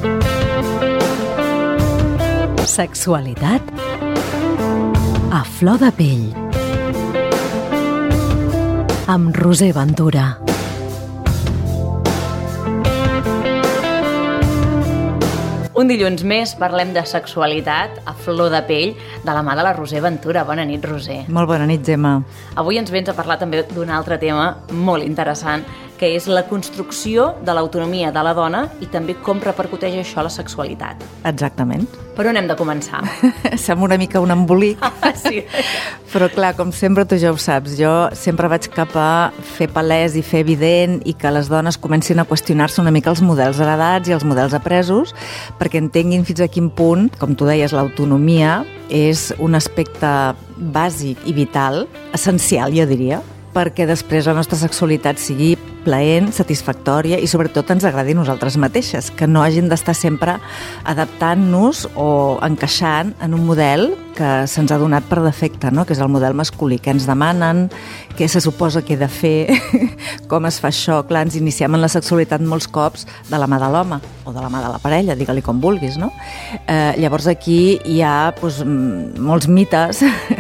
Sexualitat a flor de pell amb Roser Ventura. Un dilluns més parlem de sexualitat a flor de pell de la mà de la Roser Ventura. Bona nit, Roser. Molt bona nit, Gemma. Avui ens vens a parlar també d'un altre tema molt interessant, que és la construcció de l'autonomia de la dona i també com repercuteix això a la sexualitat. Exactament. Per on hem de començar? Sembla una mica un embolic. Sí. Però clar, com sempre, tu ja ho saps, jo sempre vaig cap a fer palès i fer evident i que les dones comencin a qüestionar-se una mica els models heredats i els models apresos, perquè entenguin fins a quin punt, com tu deies, l'autonomia és un aspecte bàsic i vital, essencial, jo diria, perquè després la nostra sexualitat sigui plaent, satisfactòria i sobretot ens agradi a nosaltres mateixes, que no hagin d'estar sempre adaptant-nos o encaixant en un model que se'ns ha donat per defecte, no? Que és el model masculí, que ens demanen, què se suposa que he de fer, com es fa això. Clar, ens iniciem en la sexualitat molts cops de la mà de l'home o de la mà de la parella, digue-li com vulguis, no? Llavors aquí hi ha molts mites,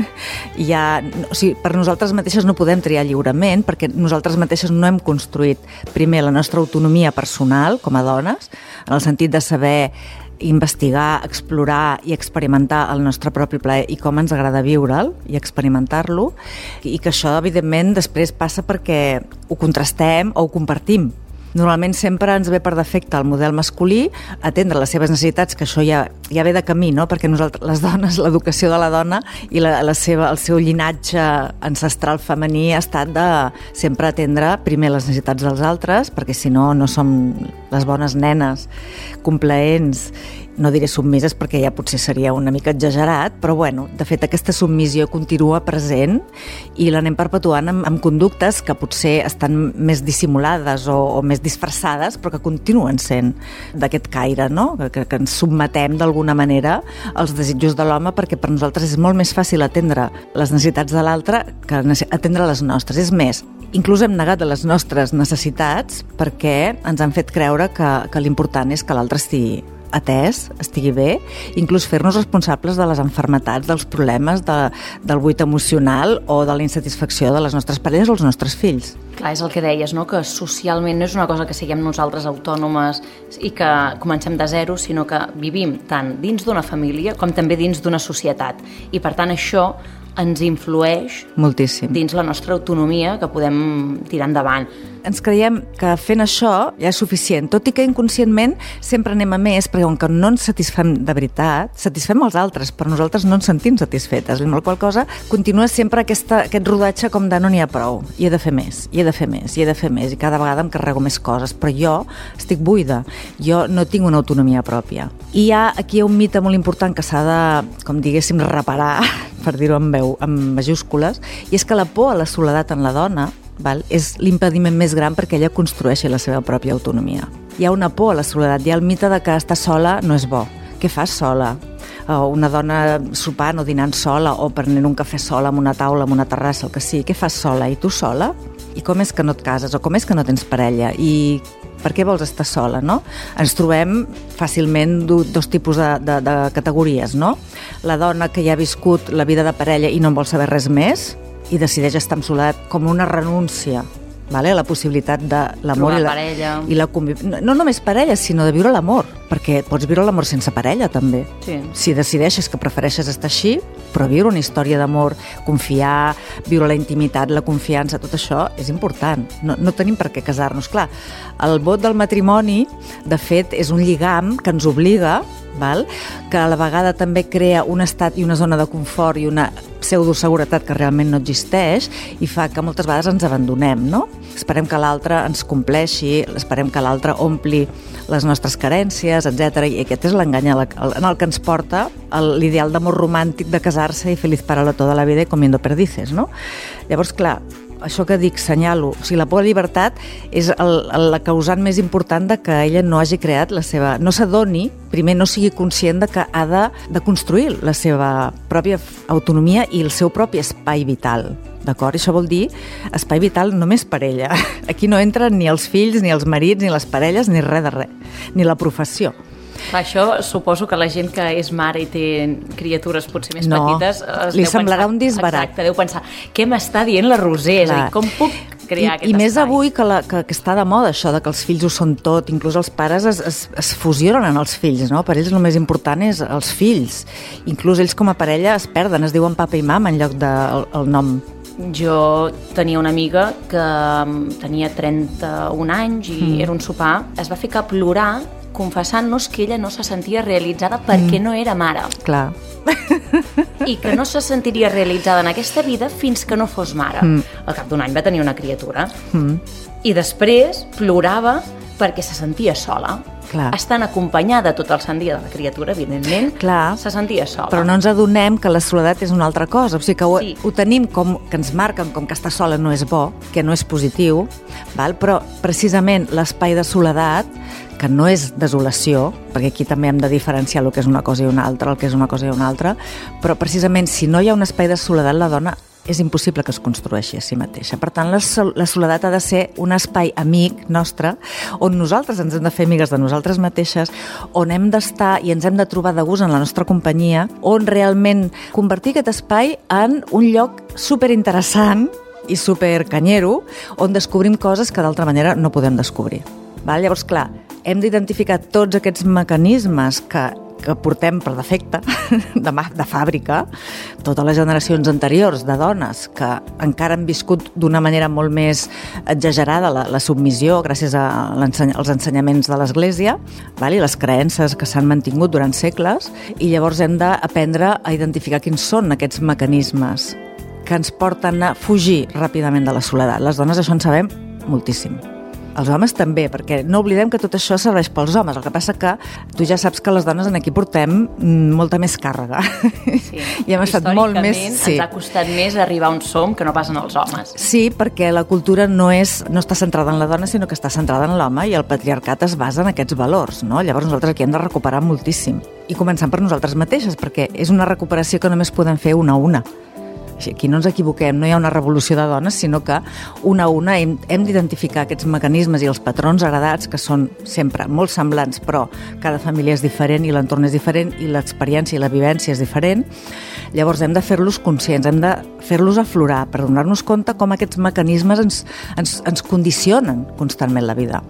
per nosaltres mateixes no podem triar lliurement perquè nosaltres mateixes no hem construït primer la nostra autonomia personal com a dones, en el sentit de saber investigar, explorar i experimentar el nostre propi plaer i com ens agrada viure'l i experimentar-lo, i que això, evidentment, després passa perquè ho contrastem o ho compartim. Normalment sempre ens ve per defecte el model masculí, atendre les seves necessitats, que això ja ve de camí, no? Perquè nosaltres, les dones, l'educació de la dona i el seu llinatge ancestral femení ha estat de sempre atendre primer les necessitats dels altres, perquè si no, no som les bones nenes complaents, no diré submises perquè ja potser seria una mica exagerat, però bueno, de fet aquesta submissió continua present i l'anem perpetuant amb conductes que potser estan més dissimulades o més disfressades, però que continuen sent d'aquest caire, no? Que ens submetem d'alguna manera als desitjos de l'home, perquè per nosaltres és molt més fàcil atendre les necessitats de l'altre que atendre les nostres. És més, inclús hem negat les nostres necessitats perquè ens han fet creure que l'important és que l'altre estigui atès, estigui bé, inclús fer-nos responsables de les malalties, dels problemes, del buit emocional o de la insatisfacció de les nostres parelles o els nostres fills. Clar, és el que deies, no? Que socialment no és una cosa que siguem nosaltres autònomes i que comencem de zero, sinó que vivim tant dins d'una família com també dins d'una societat. I per tant això ens influeix moltíssim dins la nostra autonomia que podem tirar endavant. Ens creiem que fent això ja és suficient, tot i que inconscientment sempre anem a més, perquè com que no ens satisfem de veritat, satisfem els altres, però nosaltres no ens sentim satisfetes, amb la qual cosa continua sempre aquest rodatge com de no n'hi ha prou, i he de fer més, i he de fer més, i he de fer més, i cada vegada em carrego més coses, però jo estic buida, jo no tinc una autonomia pròpia. I aquí hi ha un mite molt important que s'ha de, com diguéssim, reparar, per dir-ho amb majúscules, i és que la por a la soledat en la dona és l'impediment més gran perquè ella construeixi la seva pròpia autonomia. Hi ha una por a la soledat, hi ha el mite de que estar sola no és bo. Què fas sola? Una dona sopant o dinant sola o prenent un cafè sola en una taula, en una terrassa, el que sigui. Què fas sola? I tu sola? I com és que no et cases? O com és que no tens parella? I per què vols estar sola, no? Ens trobem fàcilment dos tipus de categories, no? La dona que ja ha viscut la vida de parella i no en vol saber res més i decideix estar en soledat com una renúncia, la possibilitat de l'amor i la convivència. No només parella, sinó de viure l'amor, perquè pots viure l'amor sense parella també. Sí. Si decideixes que prefereixes estar així, però viure una història d'amor, confiar, viure la intimitat, la confiança, tot això és important. No tenim per què casar-nos. Clar, el vot del matrimoni, de fet, és un lligam que ens obliga, que a la vegada també crea un estat i una zona de confort i una pseudoseguretat que realment no existeix i fa que moltes vegades ens abandonem, no? Esperem que l'altre ens compleixi, esperem que l'altre ompli les nostres carències, etc. I aquest és l'engany en el que ens porta l'ideal d'amor romàntic de casar-se i feliz para toda la vida y comiendo perdices, no? Llavors, clar, això que dic, senyalo, o sigui, la por a llibertat és la causant més important de que ella no hagi creat la seva... No s'adoni, primer no sigui conscient de que ha de construir la seva pròpia autonomia i el seu propi espai vital. D'acord? Això vol dir espai vital només per ella. Aquí no entren ni els fills, ni els marits, ni les parelles, ni res de res, ni la professió. Això suposo que la gent que és mare i té criatures potser més petites... li semblarà un disbarat. Exacte, deu pensar, què m'està dient la Roser? És a dir, com puc crear aquest espai? I més avui que està de moda això de que els fills ho són tot, inclús els pares es fusionen en els fills, no? Per ells el més important és els fills. Inclús ells com a parella es perden, es diuen papa i mama en lloc del nom. Jo tenia una amiga que tenia 31 anys i era un sopar, es va ficar a plorar confessant-nos que ella no se sentia realitzada perquè no era mare. Clar. I que no se sentiria realitzada en aquesta vida fins que no fos mare. Al cap d'un any va tenir una criatura. I després plorava perquè se sentia sola. Clar. Estant acompanyada tot el sant dia de la criatura, evidentment, clar, se sentia sola. Però no ens adonem que la soledat és una altra cosa. O sigui que ho tenim com que ens marquen com que estar sola no és bo, que no és positiu, val? Però precisament l'espai de soledat, que no és desolació, perquè aquí també hem de diferenciar el que és una cosa i una altra, el que és una cosa i una altra, però precisament si no hi ha un espai de soledat, la dona és impossible que es construeixi a si mateixa. Per tant, la soledat ha de ser un espai amic nostre, on nosaltres ens hem de fer amigues de nosaltres mateixes, on hem d'estar i ens hem de trobar de gust en la nostra companyia, on realment convertir aquest espai en un lloc superinteressant i supercanyero, on descobrim coses que d'altra manera no podem descobrir. Val? Llavors, clar, hem d'identificar tots aquests mecanismes que portem per defecte, de fàbrica, totes les generacions anteriors de dones que encara han viscut d'una manera molt més exagerada la submissió gràcies als ensenyaments de l'Església, i les creences que s'han mantingut durant segles, i llavors hem d'aprendre a identificar quins són aquests mecanismes que ens porten a fugir ràpidament de la soledat. Les dones això en sabem moltíssim. Els homes també, perquè no oblidem que tot això serveix pels homes. El que passa que tu ja saps que les dones en aquí portem molta més càrrega. Sí. I hem estat molt més... Històricament ens ha costat més arribar on som que no pas en els homes. Sí, perquè la cultura no està centrada en la dona, sinó que està centrada en l'home, i el patriarcat es basa en aquests valors, no? Llavors nosaltres aquí hem de recuperar moltíssim. I començant per nosaltres mateixes, perquè és una recuperació que només podem fer una a una. Aquí no ens equivoquem, no hi ha una revolució de dones, sinó que una a una hem d'identificar aquests mecanismes i els patrons heredats, que són sempre molt semblants, però cada família és diferent i l'entorn és diferent i l'experiència i la vivència és diferent. Llavors hem de fer-los conscients, hem de fer-los aflorar per donar-nos compte com aquests mecanismes ens condicionen constantment la vida.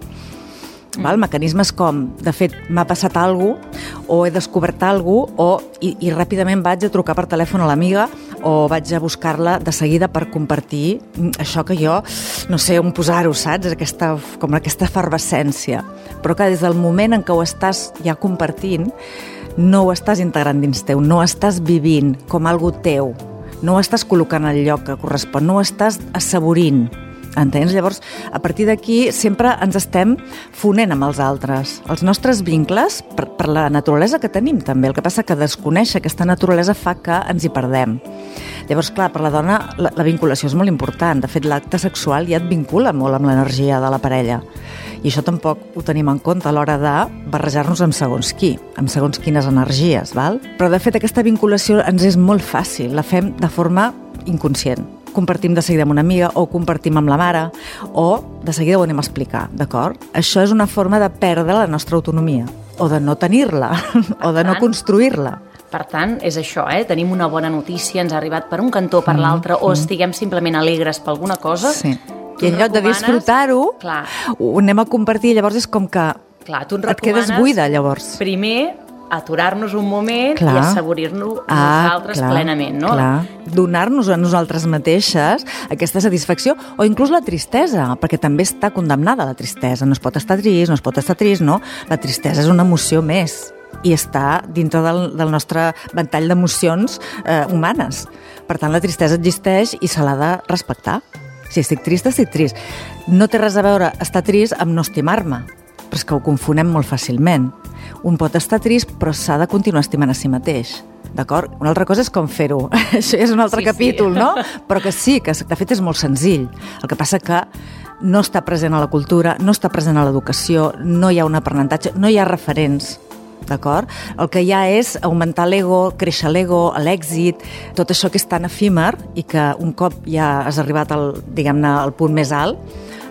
Mecanismes com, de fet, m'ha passat alguna cosa, o he descobert alguna cosa, i ràpidament vaig a trucar per telèfon a l'amiga, o vaig a buscar-la de seguida per compartir això que jo, no sé on posar-ho, saps? Com aquesta efervescència. Però que des del moment en què ho estàs ja compartint, no ho estàs integrant dins teu, no estàs vivint com algo teu, no ho estàs col·locant al lloc que correspon, no ho estàs assaborint. Entens? Llavors, a partir d'aquí sempre ens estem fonent amb els altres. Els nostres vincles, per la naturalesa que tenim també, el que passa que desconèixer aquesta naturalesa fa que ens hi perdem. Llavors, clar, per la dona la vinculació és molt important. De fet, l'acte sexual ja et vincula molt amb l'energia de la parella. I això tampoc ho tenim en compte a l'hora de barrejar-nos amb segons qui, amb segons quines energies, val? Però, de fet, aquesta vinculació ens és molt fàcil. La fem de forma inconscient. Compartim de seguida amb una amiga, o compartim amb la mare, o de seguida ho anem a explicar, d'acord? Això és una forma de perdre la nostra autonomia, o de no tenir-la, o de no construir-la. Per tant, és això, tenim una bona notícia, ens ha arribat per un cantó o per l'altre, o estiguem simplement alegres per alguna cosa. Sí. I en lloc de disfrutar-ho, ho anem a compartir, llavors és com que et quedes buida, llavors. Primer, aturar-nos un moment i assaborir-nos nosaltres plenament, no? Donar-nos a nosaltres mateixes aquesta satisfacció, o inclús la tristesa, perquè també està condemnada la tristesa. No es pot estar trist, no? La tristesa és una emoció més i està dintre del nostre ventall d'emocions humanes. Per tant, la tristesa existeix i se l'ha de respectar. Si estic trist, estic trist. No té res a veure estar trist amb no estimar-me, però és que ho confonem molt fàcilment. Un pot estar trist, però s'ha de continuar estimant a si mateix. D'acord? Una altra cosa és com fer-ho. Això és un altre capítol, no? Però que sí, que de fet és molt senzill. El que passa que no està present a la cultura, no està present a l'educació, no hi ha un aprenentatge, no hi ha referents. D'acord? El que hi ha és augmentar l'ego, créixer l'ego, l'èxit, tot això que és tan efímer i que un cop ja has arribat al punt més alt,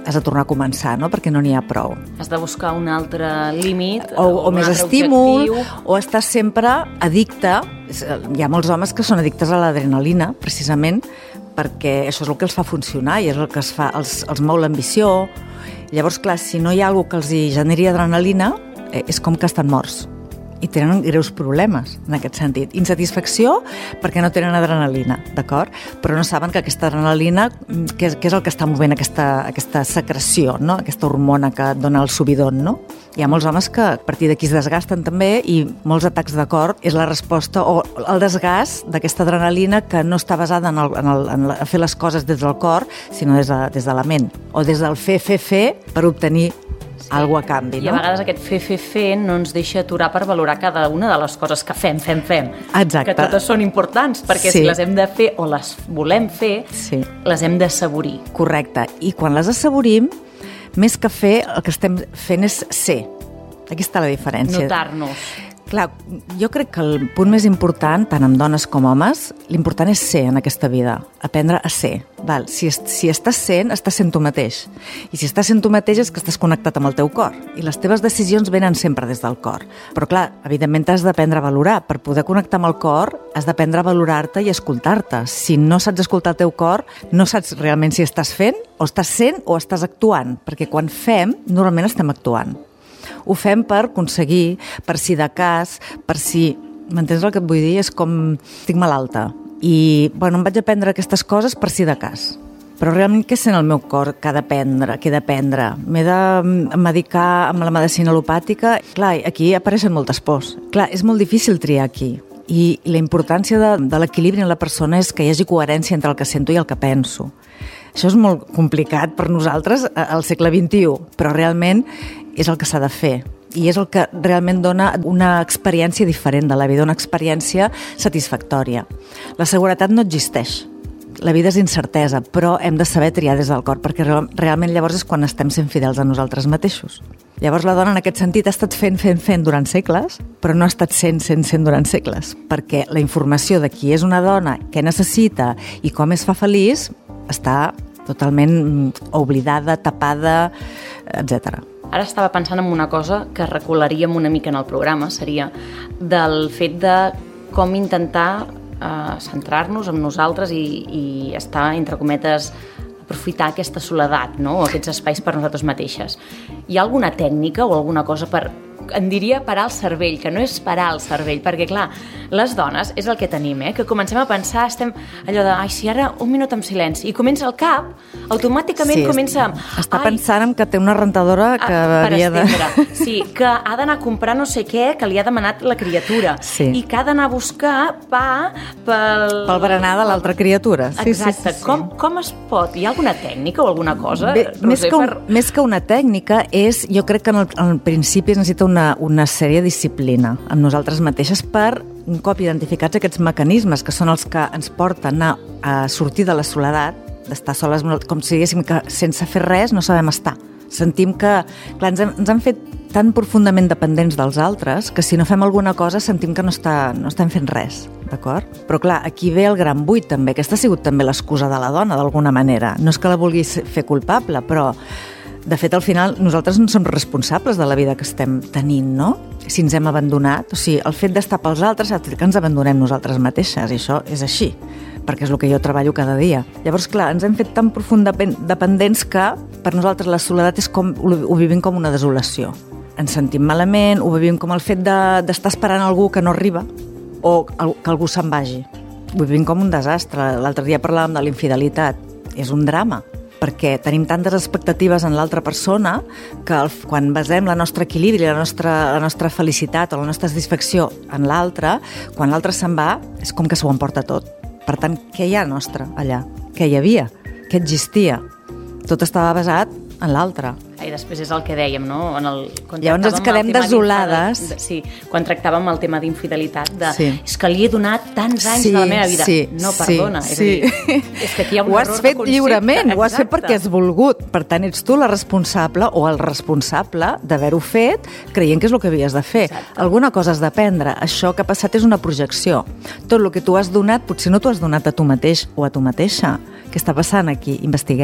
has de tornar a començar, no? Perquè no n'hi ha prou. Has de buscar un altre límit o més estímul, o estàs sempre addicte. Hi ha molts homes que són addictes a l'adrenalina, precisament perquè això és el que els fa funcionar i és el que els mou l'ambició. Llavors, clar, si no hi ha alguna que els generi adrenalina, és com que estan morts i tenen greus problemes en aquest sentit. Insatisfacció perquè no tenen adrenalina, d'acord? Però no saben que aquesta adrenalina, què és el que està movent aquesta secreció, no? Aquesta hormona que et dona el subidon, no? Hi ha molts homes que a partir d'aquí es desgasten també i molts atacs de cor és la resposta o el desgast d'aquesta adrenalina que no està basada en fer les coses des del cor, sinó des de la ment o des del fer per obtenir algo a canvi, no? I a vegades aquest fer no ens deixa aturar per valorar cada una de les coses que fem. Exacte. Que totes són importants, perquè si les hem de fer o les volem fer, les hem d'assaborir. Correcte. I quan les assaborim, més que fer, el que estem fent és ser. Aquí està la diferència. Notar-nos. Clar, jo crec que el punt més important, tant amb dones com homes, l'important és ser en aquesta vida, aprendre a ser. Val? Si estàs sent tu mateix. I si estàs sent tu mateix és que estàs connectat amb el teu cor. I les teves decisions venen sempre des del cor. Però clar, evidentment t'has d'aprendre a valorar. Per poder connectar amb el cor, has d'aprendre a valorar-te i escoltar-te. Si no saps escoltar el teu cor, no saps realment si estàs fent, o estàs sent, o estàs actuant. Perquè quan fem, normalment estem actuant. Ho fem per aconseguir, per si de cas, per si... M'entens el que et vull dir? És com... Estic malalta. I, bueno, em vaig aprendre aquestes coses per si de cas. Però realment què sent el meu cor que he d'aprendre? M'he de medicar amb la medicina alopàtica? Clar, aquí apareixen moltes pors. Clar, és molt difícil triar aquí. I la importància de l'equilibri en la persona és que hi hagi coherència entre el que sento i el que penso. Això és molt complicat per nosaltres al segle XXI, però realment és el que s'ha de fer. I és el que realment dona una experiència diferent de la vida, una experiència satisfactòria. La seguretat no existeix. La vida és incertesa, però hem de saber triar des del cor, perquè realment llavors és quan estem sent fidels a nosaltres mateixos. Llavors la dona en aquest sentit ha estat fent durant segles, però no ha estat sent durant segles, perquè la informació de qui és una dona, què necessita i com es fa feliç, està totalment oblidada, tapada, etc. Ara estava pensant en una cosa que recularíem una mica en el programa, seria del fet de com intentar centrar-nos en nosaltres i estar, entre cometes, aprofitar aquesta soledat, no? O aquests espais per nosaltres mateixes. Hi ha alguna tècnica o alguna cosa per... En diria parar el cervell, que no és parar el cervell, perquè clar, les dones és el que tenim, que comencem a pensar, estem allò de, si ara un minut en silenci, i comença el cap, automàticament comença... Està pensant que té una rentadora que havia de... Sí, que ha d'anar a comprar no sé què que li ha demanat la criatura, i que ha d'anar a buscar pa pel berenar de l'altra criatura. Exacte. Com es pot? Hi ha alguna tècnica o alguna cosa? Bé, més que una tècnica, jo crec que en principi es necessita una sèrie de disciplina amb nosaltres mateixes per, un cop identificats aquests mecanismes que són els que ens porten a sortir de la soledat, d'estar soles, com si diguéssim que sense fer res no sabem estar. Sentim que, clar, ens han fet tan profundament dependents dels altres que si no fem alguna cosa sentim que no estem fent res, d'acord? Però clar, aquí ve el gran buit també. Aquesta ha sigut també l'excusa de la dona, d'alguna manera. No és que la vulguis fer culpable, però de fet, al final, nosaltres no som responsables de la vida que estem tenint, no? Si ens hem abandonat, o sigui, el fet d'estar pels altres ha fet que ens abandonem nosaltres mateixes, i això és així, perquè és el que jo treballo cada dia. Llavors, clar, ens hem fet tan profundament dependents que per nosaltres la soledat és com, ho vivim com una desolació. Ens sentim malament, ho vivim com el fet d'estar esperant algú que no arriba o que algú se'n vagi. Ho vivim com un desastre. L'altre dia parlàvem de la infidelitat. És un drama, perquè tenim tantes expectatives en l'altra persona que quan basem la nostra equilibri, la nostra felicitat o la nostra satisfacció en l'altre, quan l'altre se'n va, és com que s'ho emporta tot. Per tant, què hi ha nostre allà? Què hi havia? Què existia? Tot estava basat en l'altre. I després és el que dèiem, no? Llavors ens quedem desolades. Sí, quan tractàvem el tema d'infidelitat, és que li he donat tants anys de la meva vida. No, perdona. És a dir, és que aquí hi ha un error de concepte. Ho has fet lliurement, ho has fet perquè has volgut. Per tant, ets tu la responsable o el responsable d'haver-ho fet creient que és el que havies de fer. Alguna cosa has d'aprendre. Això que ha passat és una projecció. Tot el que tu has donat, potser no t'ho has donat a tu mateix o a tu mateixa. Què està passant aquí? Investiguem.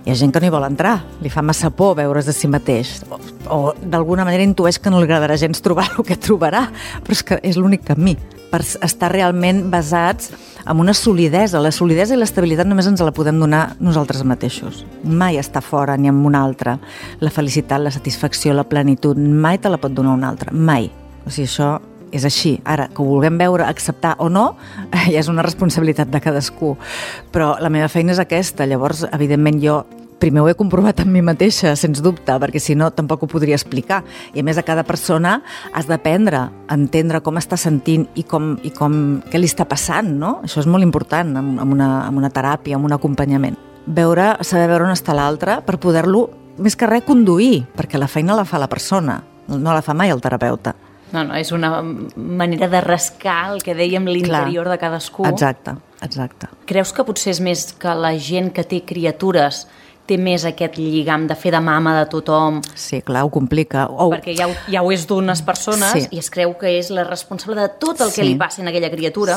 Hi ha gent que no hi vol entrar, li fa massa por veure's de si mateix, o d'alguna manera intueix que no li agradarà gens trobar el que trobarà, però és que és l'únic camí per estar realment basats en una solidesa. La solidesa i l'estabilitat només ens la podem donar nosaltres mateixos. Mai està fora ni amb un altre. La felicitat, la satisfacció, la plenitud, mai te la pot donar un altre, mai. O sigui, això és així. Ara, que ho vulguem veure, acceptar o no, ja és una responsabilitat de cadascú. Però la meva feina és aquesta. Llavors, evidentment, jo primer ho he comprovat amb mi mateixa, sens dubte, perquè si no tampoc ho podria explicar. I a més, a cada persona has d'aprendre a entendre com està sentint i què li està passant, no? Això és molt important en una teràpia, en un acompanyament. Saber veure on està l'altre per poder-lo, més que res, conduir, perquè la feina la fa la persona, no la fa mai el terapeuta. No, és una manera de rascar el que dèiem l'interior de cadascú. Exacte. Creus que potser és més que la gent que té criatures té més aquest lligam de fer de mama de tothom? Sí, clar, ho complica. Perquè ja ho és d'unes persones i es creu que és la responsable de tot el que li passi a aquella criatura.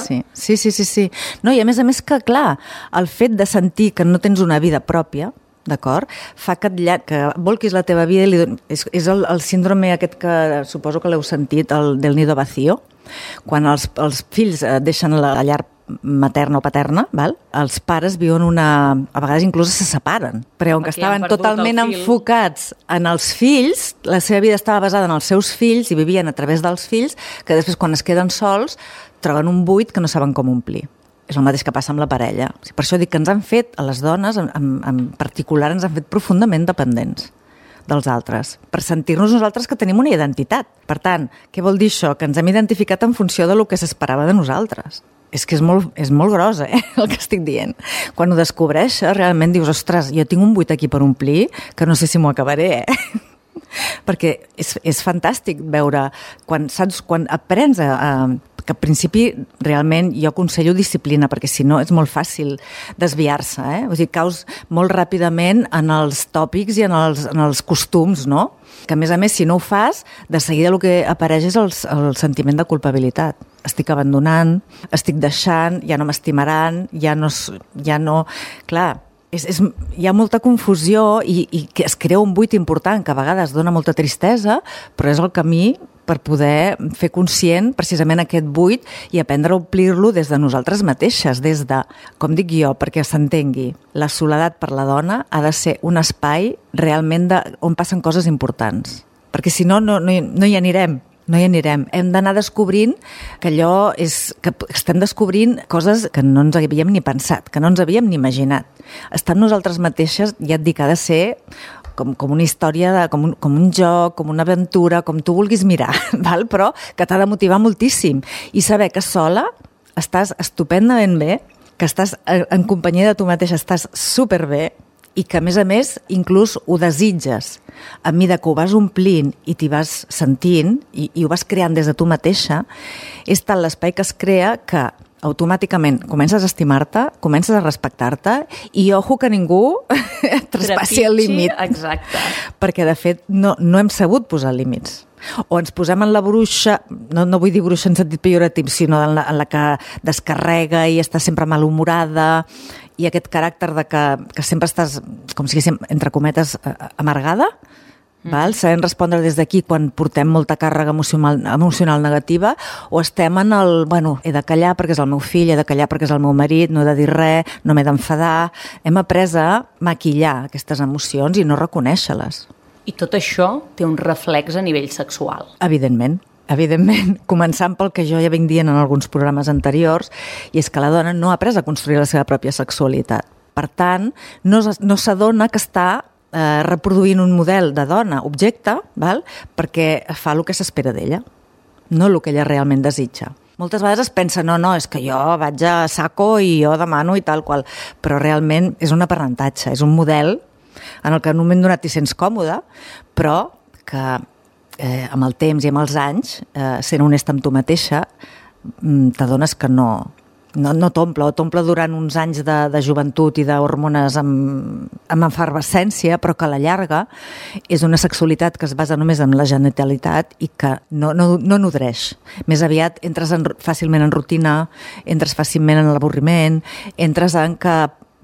Sí. No, i a més clar, el fet de sentir que no tens una vida pròpia, d'acord? Fa que volquis la teva vida i és el síndrome aquest que suposo que l'heu sentit, el del nido vacío, quan els fills deixen la llar materna o paterna, val? Els pares viuen a vegades inclús se separen, però on estaven totalment enfocats en els fills, la seva vida estava basada en els seus fills i vivien a través dels fills, que després quan es queden sols troben un buit que no saben com omplir. És el mateix que passa amb la parella. Per això dic que ens han fet, a les dones en particular, ens han fet profundament dependents dels altres, per sentir-nos nosaltres que tenim una identitat. Per tant, què vol dir això? Que ens hem identificat en funció del que s'esperava de nosaltres. És que és molt gros, el que estic dient. Quan ho descobreixes, realment dius, ostres, jo tinc un buit aquí per omplir, que no sé si m'ho acabaré, Perquè és fantàstic veure, quan aprens que al principi realment jo aconsello disciplina, perquè si no és molt fàcil desviar-se, O sigui, caus molt ràpidament en els tòpics i en els costums, no? Que a més, si no ho fas, de seguida el que apareix és el sentiment de culpabilitat. Estic abandonant, estic deixant, ja no m'estimaran, ja no... Clar, hi ha molta confusió i que es crea un buit important que a vegades dona molta tristesa, però és el camí per poder fer conscient precisament aquest buit i aprendre a omplir-lo des de nosaltres mateixes, des de, com dic jo, perquè s'entengui, la soledat per la dona ha de ser un espai realment on passen coses importants, perquè si no hi anirem. No hi anirem. Hem d'anar descobrint que estem descobrint coses que no ens havíem ni pensat, que no ens havíem ni imaginat. Estar amb nosaltres mateixes, ja et dic, ha de ser com una història, com un joc, com una aventura, com tu vulguis mirar, val? Però que t'ha de motivar moltíssim. I saber que sola estàs estupendament bé, que estàs en companyia de tu mateixa, estàs superbé, i que, a més, inclús ho desitges. A mesura que ho vas omplint i t'hi vas sentint i ho vas creant des de tu mateixa, és tal l'espai que es crea que automàticament comences a estimar-te, comences a respectar-te i ojo que ningú traspassi el límit. Exacte. Perquè, de fet, no hem sabut posar límits. O ens posem en la bruixa, no vull dir bruixa en sentit pejoratiu, sinó en la que descarrega i està sempre malhumorada, i aquest caràcter de que sempre estàs, com si diguéssim, entre cometes, amargada, val? Sabem respondre des d'aquí quan portem molta càrrega emocional negativa, o estem en he de callar perquè és el meu fill, he de callar perquè és el meu marit, no he de dir res, no m'he d'enfadar. Hem après a maquillar aquestes emocions i no reconèixer-les. I tot això té un reflex a nivell sexual. Evidentment, començant pel que jo ja vinc dient en alguns programes anteriors, i és que la dona no ha après a construir la seva pròpia sexualitat. Per tant, no s'adona que està reproduint un model de dona objecte, val? Perquè fa el que s'espera d'ella, no el que ella realment desitja. Moltes vegades es pensa, no, és que jo vaig a saco i jo demano i tal qual, però realment és un aprenentatge, és un model en el que en un moment donat t'hi sents còmode, però que amb el temps i amb els anys, sent honesta amb tu mateixa, t'adones que no t'omple, o t'omple durant uns anys de joventut i d'hormones amb efervescència, però que a la llarga és una sexualitat que es basa només en la genitalitat i que no nodreix. Més aviat entres fàcilment en rutina, entres fàcilment en l'avorriment, entres en que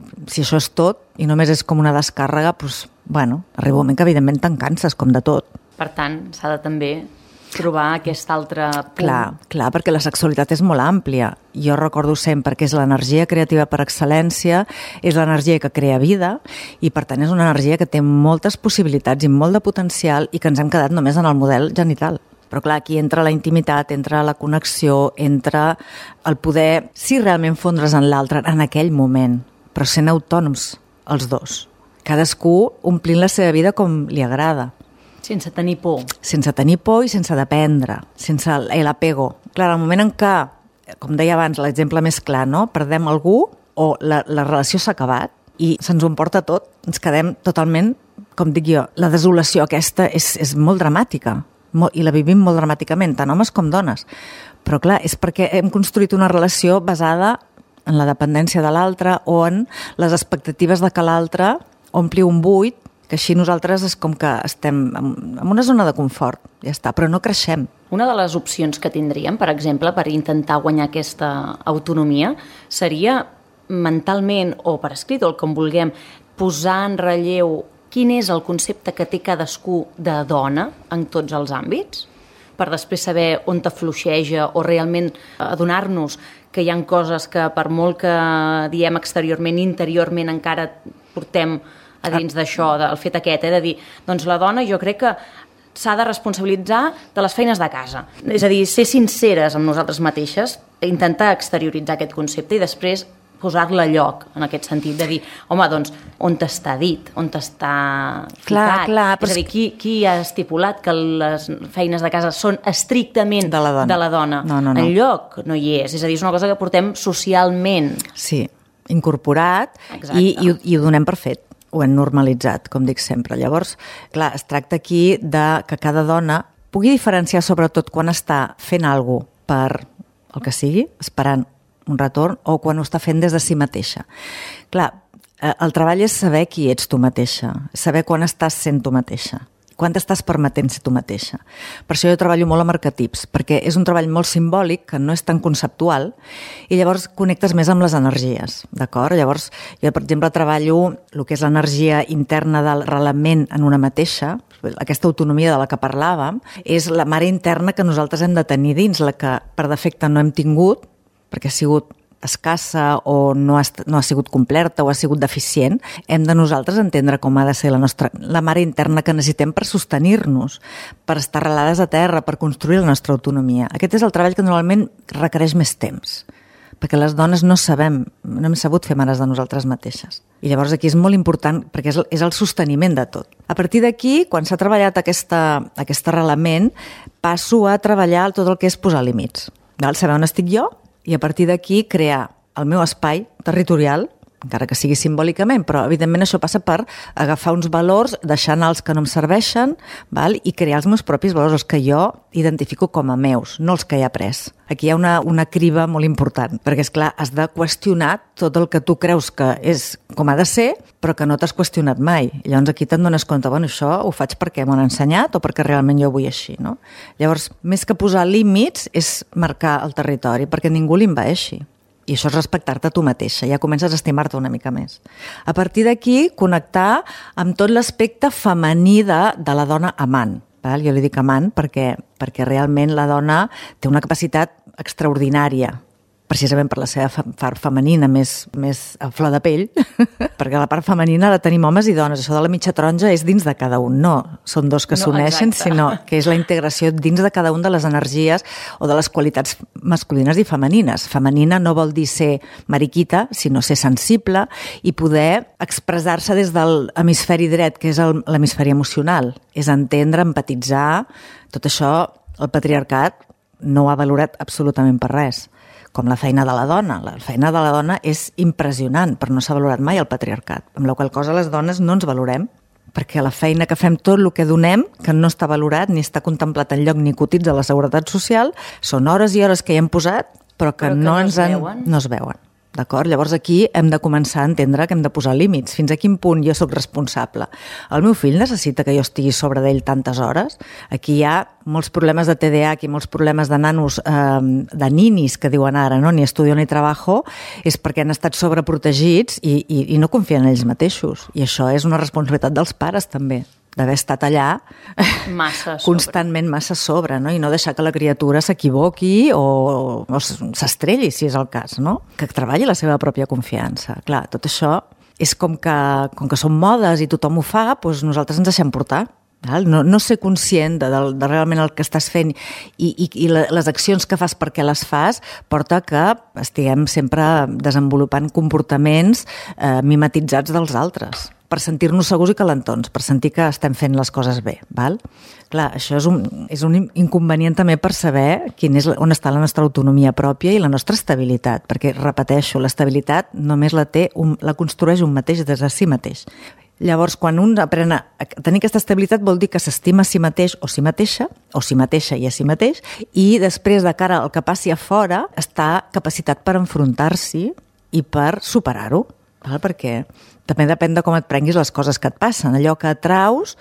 si això és tot i només és com una descàrrega, doncs, bueno, arriba un moment que evidentment te'n canses, com de tot. Per tant, s'ha de també trobar aquest altre punt. Clar, perquè la sexualitat és molt àmplia. Jo recordo sempre que és l'energia creativa per excel·lència, és l'energia que crea vida i, per tant, és una energia que té moltes possibilitats i molt de potencial i que ens hem quedat només en el model genital. Però, clar, aquí entra la intimitat, entra la connexió, entra el poder, sí, realment fondre's en l'altre en aquell moment, però sent autònoms els dos. Cadascú omplint la seva vida com li agrada. Sense tenir por. Sense tenir por i sense dependre, sense l'apego. Clar, el moment en què, com deia abans, l'exemple més clar, no? Perdem algú o la relació s'ha acabat i se'ns ho emporta tot, ens quedem totalment, com dic jo, la desolació aquesta és molt dramàtica i la vivim molt dramàticament, tant homes com dones. Però clar, és perquè hem construït una relació basada en la dependència de l'altre o en les expectatives de que l'altre ompli un buit, que així nosaltres és com que estem en una zona de confort, ja està, però no creixem. Una de les opcions que tindríem, per exemple, per intentar guanyar aquesta autonomia, seria mentalment o per escrit, o com vulguem, posar en relleu quin és el concepte que té cadascú de dona en tots els àmbits, per després saber on t'afluixeja o realment adonar-nos que hi ha coses que per molt que diem exteriorment, interiorment encara portem a dins d'això, del fet aquest, de dir, doncs la dona jo crec que s'ha de responsabilitzar de les feines de casa. És a dir, ser sinceres amb nosaltres mateixes, intentar exterioritzar aquest concepte i després posar-la a lloc, en aquest sentit, de dir, home, doncs, on t'està dit, on t'està ficat? Clar, és a dir, qui ha estipulat que les feines de casa són estrictament de la dona? No. Enlloc no hi és. És a dir, és una cosa que portem socialment. Sí, incorporat i ho donem per fet. Ho hem normalitzat, com dic sempre. Llavors, clar, es tracta aquí de que cada dona pugui diferenciar sobretot quan està fent alguna cosa per el que sigui, esperant un retorn, o quan ho està fent des de si mateixa. Clar, el treball és saber qui ets tu mateixa, saber quan estàs sent tu mateixa, quan t'estàs permetent ser tu mateixa. Per això jo treballo molt amb arquetips, perquè és un treball molt simbòlic, que no és tan conceptual, i llavors connectes més amb les energies, d'acord? Llavors, jo, per exemple, treballo el que és l'energia interna del relament en una mateixa, aquesta autonomia de la que parlàvem, és la mare interna que nosaltres hem de tenir dins, la que per defecte no hem tingut, perquè ha sigut escassa o no ha sigut completa o ha sigut deficient, hem de nosaltres entendre com ha de ser la mare interna que necessitem per sostenir-nos, per estar arrelades a terra, per construir la nostra autonomia. Aquest és el treball que normalment requereix més temps, perquè les dones no hem sabut fer mares de nosaltres mateixes. I llavors aquí és molt important, perquè és el sosteniment de tot. A partir d'aquí, quan s'ha treballat aquest arrelament, passo a treballar tot el que és posar límits. Saber on estic jo, i a partir d'aquí crear el meu espai territorial, encara que sigui simbòlicament, però evidentment això passa per agafar uns valors, deixar anar els que no em serveixen, i crear els meus propis valors, els que jo identifico com a meus, no els que he après. Aquí hi ha una criba molt important, perquè, esclar, has de qüestionar tot el que tu creus que és com ha de ser, però que no t'has qüestionat mai. I llavors aquí te'n dones compte, això ho faig perquè m'ho han ensenyat o perquè realment jo ho vull així, no? Llavors, més que posar límits, és marcar el territori, perquè ningú l'invaeixi. I això és respectar-te a tu mateixa, ja comences a estimar-te una mica més. A partir d'aquí, connectar amb tot l'aspecte femení de la dona amant. Jo li dic amant perquè realment la dona té una capacitat extraordinària, precisament per la seva part femenina més a flor de pell, perquè la part femenina la tenim homes i dones. Això de la mitja taronja és dins de cada un, no són dos que s'uneixen, sinó que és la integració dins de cada un de les energies o de les qualitats masculines i femenines. Femenina no vol dir ser mariquita, sinó ser sensible i poder expressar-se des de l'hemisferi dret, que és l'hemisferi emocional. És entendre, empatitzar. Tot això el patriarcat no ho ha valorat absolutament per res. Com la feina de la dona. La feina de la dona és impressionant, però no s'ha valorat mai el patriarcat. Amb la qual cosa les dones no ens valorem, perquè la feina que fem, tot el que donem, que no està valorat ni està contemplat enlloc ni cotitza a la Seguretat Social, són hores i hores que hi hem posat, però que no es veuen. D'acord? Llavors aquí hem de començar a entendre que hem de posar límits. Fins a quin punt jo sóc responsable? El meu fill necessita que jo estigui sobre d'ell tantes hores? Aquí hi ha molts problemes de TDAH i molts problemes de nanos, de ninis, que diuen ara, no? Ni estudio ni trabajo, és perquè han estat sobreprotegits i no confien en ells mateixos. I això és una responsabilitat dels pares, també, d'haver estat allà constantment massa sobre, no? I no deixar que la criatura s'equivoqui o s'estrelli, si és el cas, no? Que treballi la seva pròpia confiança. Clar, tot això és com que són modes i tothom ho fa, doncs nosaltres ens deixem portar. No ser conscient de realment el que estàs fent i les accions que fas perquè les fas porta que estiguem sempre desenvolupant comportaments mimetitzats dels altres per sentir-nos segurs i calentons, per sentir que estem fent les coses bé. Val? Clar, això és un inconvenient també per saber on està la nostra autonomia pròpia i la nostra estabilitat, perquè, repeteixo, l'estabilitat només la construeix un mateix des de si mateix. Llavors, quan un aprèn a tenir aquesta estabilitat vol dir que s'estima a si mateix o si mateixa i a si mateix, i després, de cara al que passi a fora, està capacitat per enfrontar-s'hi i per superar-ho. Perquè també depèn de com et prenguis les coses que et passen. Allò que atraus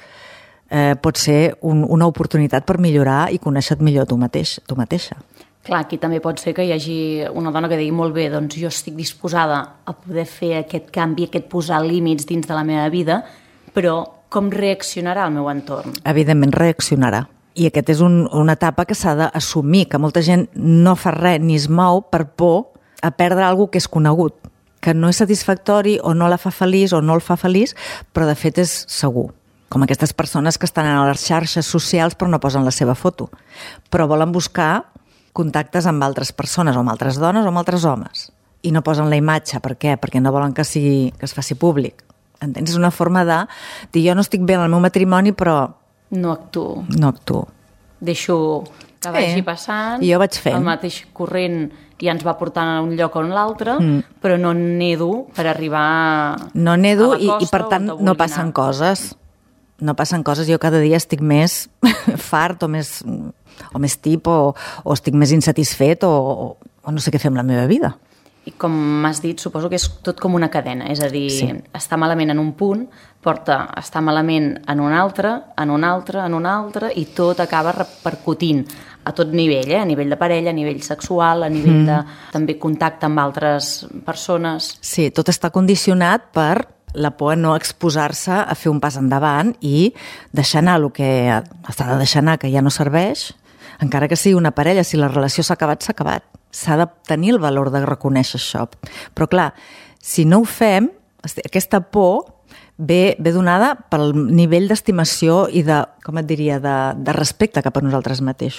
pot ser una oportunitat per millorar i conèixer-te millor tu mateixa. Clar, aquí també pot ser que hi hagi una dona que digui molt bé, doncs jo estic disposada a poder fer aquest canvi, aquest posar límits dins de la meva vida, però com reaccionarà el meu entorn? Evidentment reaccionarà. I aquesta és una etapa que s'ha d'assumir, que molta gent no fa res ni es mou per por a perdre alguna que és conegut, que no és satisfactori o no la fa feliç o no el fa feliç, però de fet és segur. Com aquestes persones que estan a les xarxes socials però no posen la seva foto, però volen buscar contactes amb altres persones, o amb altres dones o amb altres homes, i no posen la imatge. Per què? Perquè no volen que es faci públic. Entens? És una forma de dir, jo no estic bé en el meu matrimoni, però no actuo. Deixo que vagi passant, i jo vaig fent. El mateix corrent ja ens va portant a un lloc o a un altre, però no nedo per arribar no nedo, a la costa, i per tant no passen coses. No passen coses. Jo cada dia estic més fart o més tip o estic més insatisfet o no sé què fer amb la meva vida. I com m'has dit, suposo que és tot com una cadena, és a dir, estar malament en un punt porta a estar malament en un altre, i tot acaba repercutint a tot nivell, a nivell de parella, a nivell sexual, a nivell de també contacte amb altres persones. Sí, tot està condicionat per la por a no exposar-se a fer un pas endavant i deixar anar el que s'ha de deixar anar, que ja no serveix, encara que sigui una parella. Si la relació s'ha acabat, s'ha acabat. S'ha de tenir el valor de reconèixer això. Però clar, si no ho fem, aquesta por ve donada pel nivell d'estimació i de, com et diria, de respecte cap a nosaltres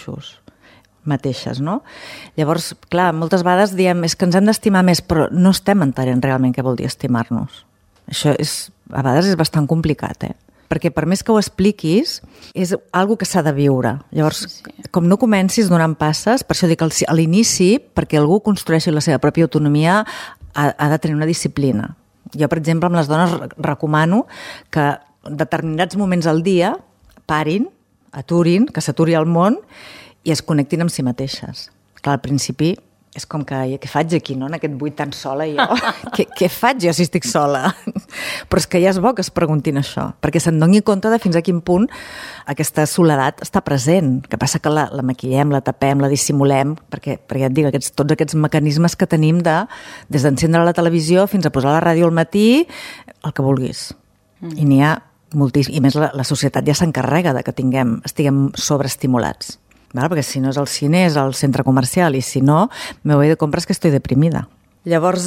mateixes, no? Llavors, clar, moltes vegades diem és que ens hem d'estimar més, però no estem entenent realment què vol dir estimar-nos. Això a vegades és bastant complicat, perquè per més que ho expliquis, és algo que s'ha de viure. Llavors, com no comencis donant passes, per això dic a l'inici, perquè algú construeixi la seva pròpia autonomia, ha de tenir una disciplina. Jo, per exemple, amb les dones recomano que en determinats moments al dia parin, aturin, que s'aturi el món i es connectin amb si mateixes. Clar, al principi és com que, què faig aquí, no? En aquest buit tan sola jo? Què faig jo si estic sola? Però és que ja és bo que es preguntin això, perquè se'n doni compte de fins a quin punt aquesta soledat està present. Que passa que la maquillem, la tapem, la dissimulem, perquè ja et dic, tots aquests mecanismes que tenim des d'encendre la televisió fins a posar la ràdio al matí, el que vulguis. I n'hi ha moltíssim. I més la societat ja s'encarrega de que estiguem sobreestimulats. Perquè si no és el cine, és el centre comercial, i si no, me voy de compres que estoy deprimida. Llavors,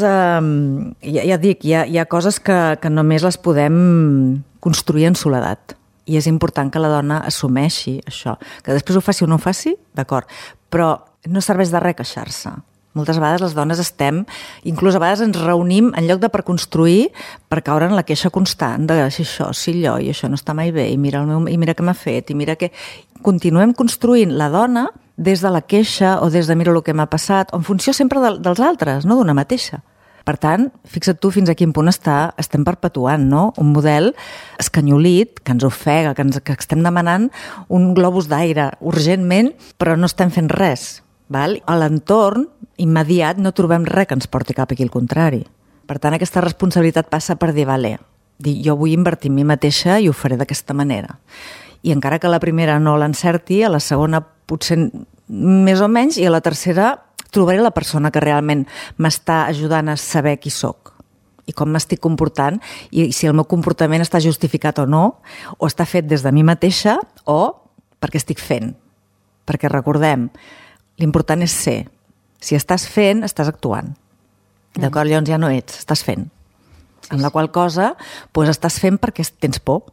ja dic, hi ha coses que només les podem construir en soledat. I és important que la dona assumeixi això. Que després ho faci o no ho faci, d'acord, però no serveix de res queixar-se. Moltes vegades les dones inclús a vegades ens reunim en lloc de per construir, per caure en la queixa constant de si això, si allò, i això no està mai bé, i mira què m'ha fet, i mira que... Continuem construint la dona des de la queixa o des de mira el que m'ha passat, en funció sempre dels altres, no d'una mateixa. Per tant, fixa't tu fins a quin punt estem perpetuant, no? Un model escanyolit, que ens ofega, que estem demanant un globus d'aire urgentment, però no estem fent res. val? A l'entorn immediat no trobem res que ens porti cap aquí al contrari. Per tant, aquesta responsabilitat passa per dir, vale, jo vull invertir en mi mateixa i ho faré d'aquesta manera. I encara que la primera no l'encerti, a la segona potser més o menys, i a la tercera trobaré la persona que realment m'està ajudant a saber qui sóc i com m'estic comportant i si el meu comportament està justificat o no, o està fet des de mi mateixa o perquè estic fent. Perquè recordem, l'important és ser. Si estàs fent, estàs actuant. D'acord? Llavors ja no ets, estàs fent. Amb la qual cosa, doncs estàs fent perquè tens por.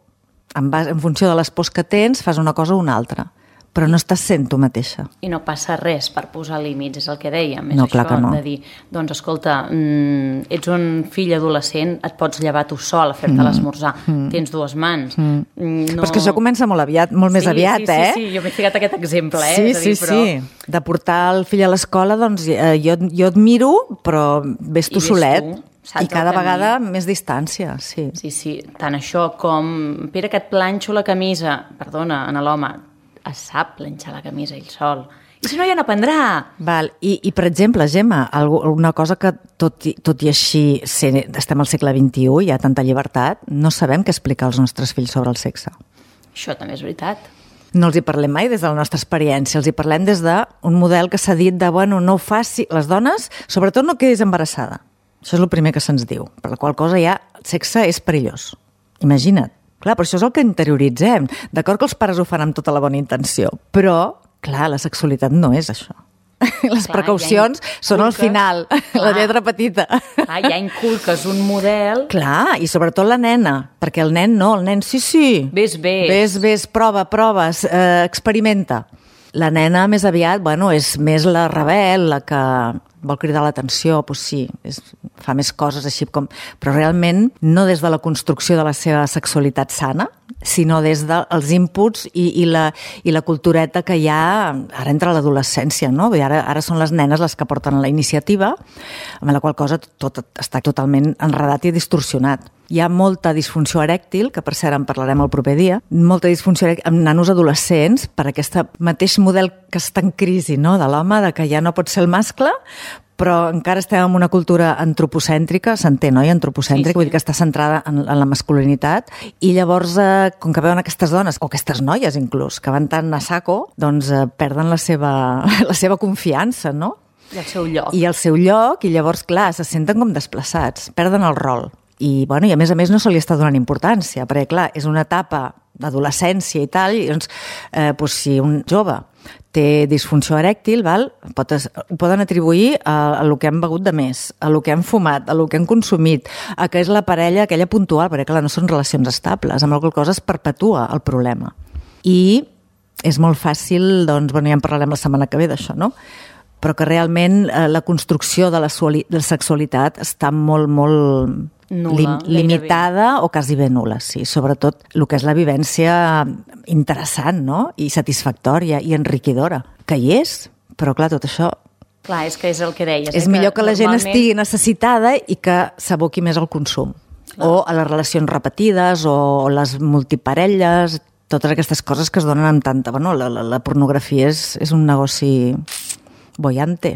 En funció de les pors que tens, fas una cosa o una altra. Però no estàs sent tu mateixa. I no passa res per posar límits, és el que dèiem. No, és clar això, que no. de dir, doncs escolta, ets un fill adolescent, et pots llevar tu sol a fer-te l'esmorzar, tens dues mans. No... Però és que això comença molt aviat, molt més aviat, Sí, jo m'he ficat aquest exemple, Sí, de portar el fill a l'escola, doncs jo et miro, però ves tu solet. I cada vegada més distància, sí. Sí, tant això com, Pere, que et planxo la camisa, perdona, en l'home, es sap planxar la camisa ell sol. I si no, ja n'aprendrà. Val. I per exemple, Gemma, una cosa que tot i així estem al segle XXI, hi ha tanta llibertat, no sabem què explicar als nostres fills sobre el sexe. Això també és veritat. No els hi parlem mai des de la nostra experiència, els hi parlem des d'un model que s'ha dit de, bueno, no ho faci, les dones, sobretot no quedis embarassada. Això és el primer que se'ns diu, per la qual cosa ja el sexe és perillós. Imagina't. Clar, però això és el que interioritzem. D'acord que els pares ho fan amb tota la bona intenció, però, clar, la sexualitat no és això. Les precaucions són al final, la lletra petita. Ja inculques un model... Clar, i sobretot la nena, perquè el nen no, el nen sí. Ves, prova, experimenta. La nena més aviat, és més la rebel, la que vol cridar l'atenció, doncs sí, fa més coses així com... Però realment no des de la construcció de la seva sexualitat sana, sinó des dels inputs i la cultureta que hi ha ara entre l'adolescència, no? Ara són les nenes les que porten la iniciativa, amb la qual cosa tot està totalment enredat i distorsionat. Hi ha molta disfunció erèctil, que per cert en parlarem el proper dia, molta disfunció erèctil amb nanos adolescents per aquest mateix model que està en crisi, no? De l'home, de que ja no pot ser el mascle, però encara estem en una cultura antropocèntrica, s'entén, oi? Antropocèntrica, vull dir que està centrada en la masculinitat, i llavors, com que veuen aquestes dones, o aquestes noies inclús, que van tan a saco, doncs perden la seva confiança, no? I el seu lloc. I el seu lloc, i llavors, clar, se senten com desplaçats, perden el rol. I a més no se li està donant importància, perquè, clar, és una etapa d'adolescència i tal, i doncs, si un jove té disfunció erèctil, ho poden atribuir a lo que han begut de més, a lo que han fumat, a lo que han consumit, a que és la parella aquella puntual, perquè, clar, no són relacions estables, amb la qual cosa es perpetua el problema. I és molt fàcil, doncs, ja en parlarem la setmana que ve d'això, no? Però que realment la construcció de la sexualitat està molt limitada o quasi bé nul·la, sí. Sobretot el que és la vivència interessant, no? I satisfactòria i enriquidora, que hi és, però clar, tot això... Clar, és que és el que deies. És millor que la gent estigui necessitada i que s'aboqui més al consum. O a les relacions repetides, o les multiparelles, totes aquestes coses que es donen amb tanta... Bueno, la pornografia és un negoci boiante.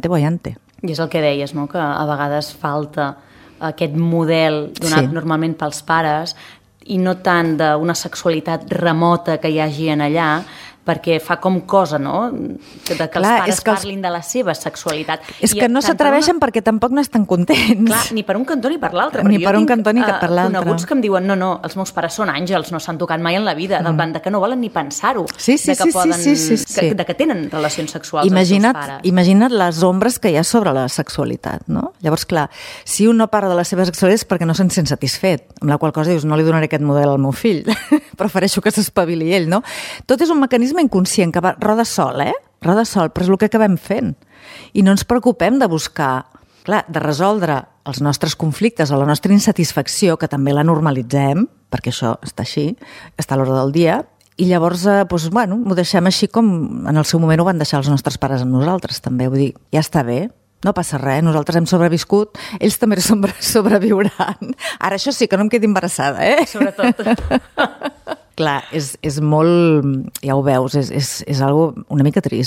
I és el que deies, no? Que a vegades falta aquest model donat normalment pels pares i no tant d'una sexualitat remota que hi hagi en allà, perquè fa com cosa, no? Que els pares parlin de la seva sexualitat. És que no s'atreveixen perquè tampoc no estan contents. Clar, ni per un cantó ni per l'altre. Ni per un cantó ni per l'altre. Coneguts que em diuen, no, els meus pares són àngels, no s'han tocat mai en la vida, del band de que no volen ni pensar-ho, sí. de que tenen relacions sexuals amb els seus pares. Imagina't les ombres que hi ha sobre la sexualitat, no? Llavors, clar, si un no parla de la seva sexualitat és perquè no se'n sent satisfet, amb la qual cosa dius, no li donaré aquest model al meu fill, prefereixo que s'espavili ell, no? Tot és un mecanisme inconscient que va roda sol, però és el que acabem fent. I no ens preocupem de buscar, clar, de resoldre els nostres conflictes o la nostra insatisfacció, que també la normalitzem, perquè això està així, està a l'hora del dia, i llavors, ho deixem així com en el seu moment ho van deixar els nostres pares amb nosaltres, també. Vull dir, ja està bé, no passa res, nosaltres hem sobreviscut, ells també sobreviuran. Ara, això sí, que no em quedi embarassada, Sobretot. Clar, és molt... Ja ho veus, és algo una mica trist, no?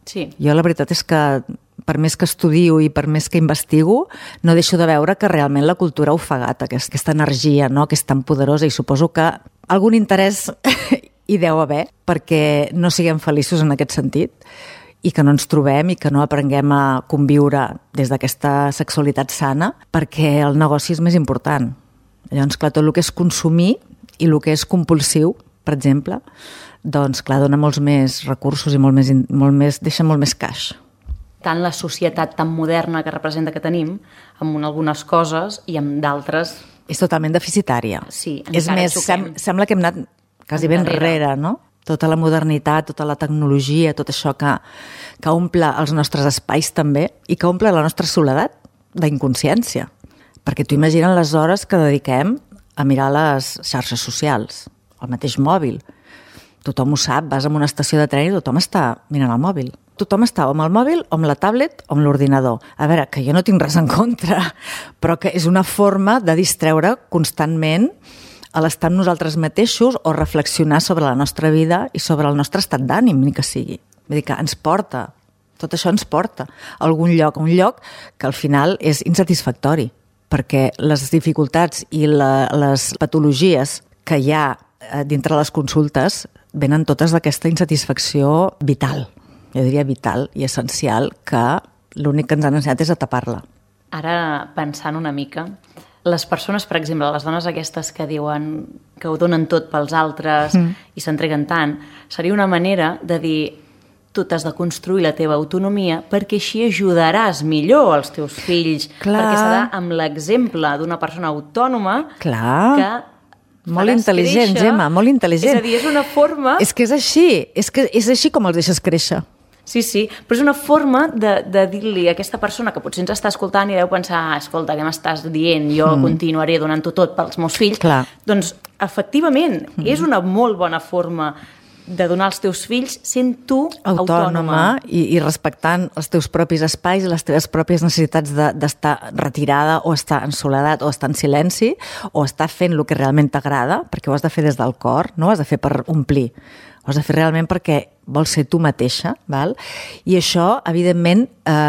Sí. Jo la veritat és que per més que estudio i per més que investigo, no deixo de veure que realment la cultura ha ofegat aquesta energia, no?, que és tan poderosa, i suposo que algun interès hi deu haver perquè no siguem feliços en aquest sentit i que no ens trobem i que no aprenguem a conviure des d'aquesta sexualitat sana, perquè el negoci és més important. Llavors, clar, tot el que és consumir i el que és compulsiu, per exemple, doncs, clar, dona molts més recursos i deixa molt més caix. Tant la societat tan moderna que representa que tenim, amb algunes coses i amb d'altres... És totalment deficitària. Sí, és més, sembla que hem anat quasi ben enrere, no? Tota la modernitat, tota la tecnologia, tot això que omple els nostres espais també i que omple la nostra soledat d'inconsciència. Perquè tu imagina les hores que dediquem a mirar les xarxes socials, el mateix mòbil. Tothom ho sap, vas a una estació de tren i tothom està mirant el mòbil. Tothom està o amb el mòbil, o amb la tablet, o amb l'ordinador. A veure, que jo no tinc res en contra, però que és una forma de distreure constantment a l'estar amb nosaltres mateixos o reflexionar sobre la nostra vida i sobre el nostre estat d'ànim, ni que sigui. Vull dir que ens porta, tot això ens porta a algun lloc, un lloc que al final és insatisfactori, perquè les dificultats i les patologies que hi ha dintre les consultes venen totes d'aquesta insatisfacció vital. Jo diria vital i essencial, que l'únic que ens han ensenyat és a tapar-la. Ara, pensant una mica, les persones, per exemple, les dones aquestes que diuen que ho donen tot pels altres i s'entreguen tant, seria una manera de dir tu t'has de construir la teva autonomia perquè així ajudaràs millor els teus fills. Clar. Perquè serà amb l'exemple d'una persona autònoma Clar. que molt intel·ligent, créixer. Gemma, molt intel·ligent. És a dir, és una forma... És que és així, és així com els deixes créixer. Sí, però és una forma de dir-li a aquesta persona que potser ens està escoltant i deu pensar, escolta, què m'estàs dient? Jo continuaré donant-ho tot pels meus fills. Clar. Doncs, efectivament, és una molt bona forma de donar als teus fills sent tu autònoma. I respectant els teus propis espais i les teves pròpies necessitats d'estar retirada o estar en soledat o estar en silenci o estar fent el que realment t'agrada, perquè ho has de fer des del cor, no ho has de fer per omplir. Ho has de fer realment perquè vols ser tu mateixa, val? I això, evidentment,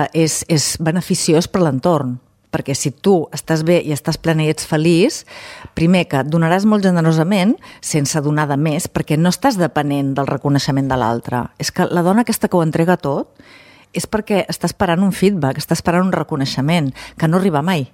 és beneficiós per l'entorn, perquè si tu estàs bé i estàs plena i ets feliç, primer que donaràs molt generosament sense donar de més, perquè no estàs depenent del reconeixement de l'altre. És que la dona aquesta que ho entrega tot és perquè està esperant un feedback, està esperant un reconeixement, que no arriba mai.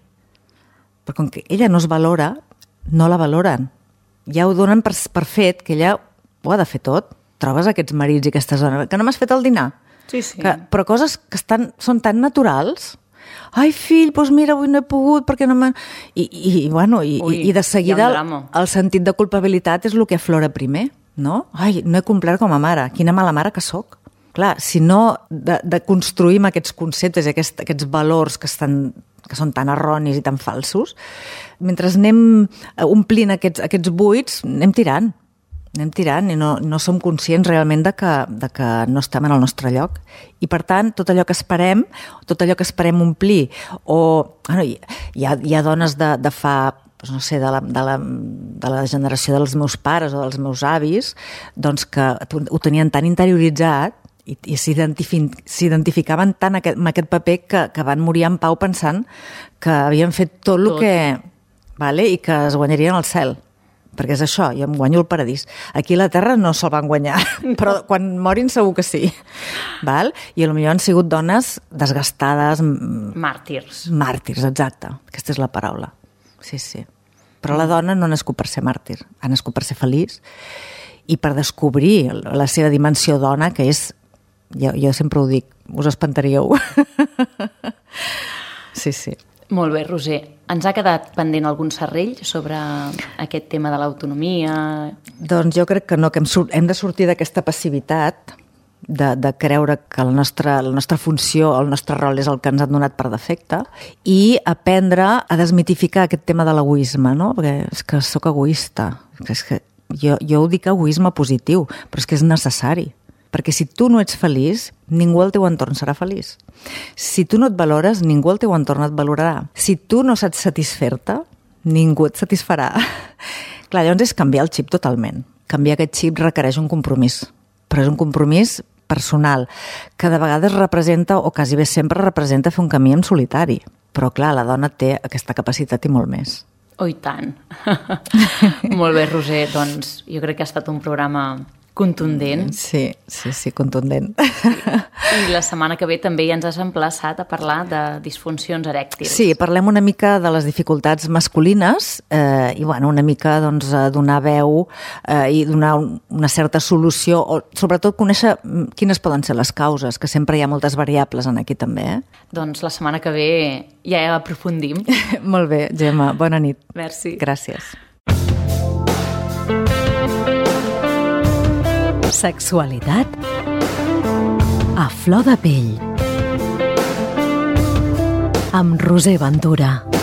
Però com que ella no es valora, no la valoren. Ja ho donen per fet, que ella ho ha de fer tot. Trobes aquests marits i aquestes dones que no m'has fet el dinar. Sí. Però coses que són tan naturals. Ai, fill, doncs mira, avui no he pogut perquè no m'ha... I de seguida el sentit de culpabilitat és el que aflora primer, no? Ai, no he complert com a mare, quina mala mare que sóc. Clar, si no de construir aquests conceptes i aquests valors que són tan erronis i tan falsos, mentre anem omplint aquests buits, anem tirant i no som conscients realment de que no estem en el nostre lloc. I per tant, tot allò que esperem omplir, o hi ha dones de fa, no sé, de la generació dels meus pares o dels meus avis, doncs que ho tenien tan interioritzat i s'identificaven tant amb aquest paper que van morir en pau pensant que havien fet tot el que... i que es guanyarien al cel. Perquè és això, jo em guanyo el paradís. Aquí a la Terra no se'l van guanyar, però quan morin segur que sí. Val? I potser han sigut dones desgastades... Màrtirs. Màrtirs, exacte. Aquesta és la paraula. Sí. Però la dona no ha nascut per ser màrtir, ha nascut per ser feliç i per descobrir la seva dimensió dona, que és... Jo sempre ho dic, us espantaríeu. Sí. Molt bé, Roser. Ens ha quedat pendent algun serrell sobre aquest tema de l'autonomia? Doncs jo crec que no, que hem de sortir d'aquesta passivitat de creure que la nostra funció, el nostre rol és el que ens han donat per defecte i aprendre a desmitificar aquest tema de l'egoisme, no? Perquè és que sóc egoista. És que jo ho dic egoisme positiu, però és que és necessari. Perquè si tu no ets feliç, ningú al teu entorn serà feliç. Si tu no et valores, ningú al teu entorn et valorarà. Si tu no saps satisfer-te, ningú et satisfarà. Clar, llavors és canviar el xip totalment. Canviar aquest xip requereix un compromís. Però és un compromís personal, que de vegades representa, o quasi bé sempre representa, fer un camí en solitari. Però clar, la dona té aquesta capacitat i molt més. Oh, i tant. Molt bé, Roser, doncs jo crec que ha estat un programa contundent. Sí, contundent. I la setmana que ve també ja ens has emplaçat a parlar de disfuncions erèctils. Sí, parlem una mica de les dificultats masculines i una mica donar veu i donar una certa solució, o sobretot conèixer quines poden ser les causes, que sempre hi ha moltes variables en aquí també. Doncs la setmana que ve ja aprofundim. Molt bé, Gemma, bona nit. Merci. Gràcies. Sexualitat a flor de pell amb Roser Ventura.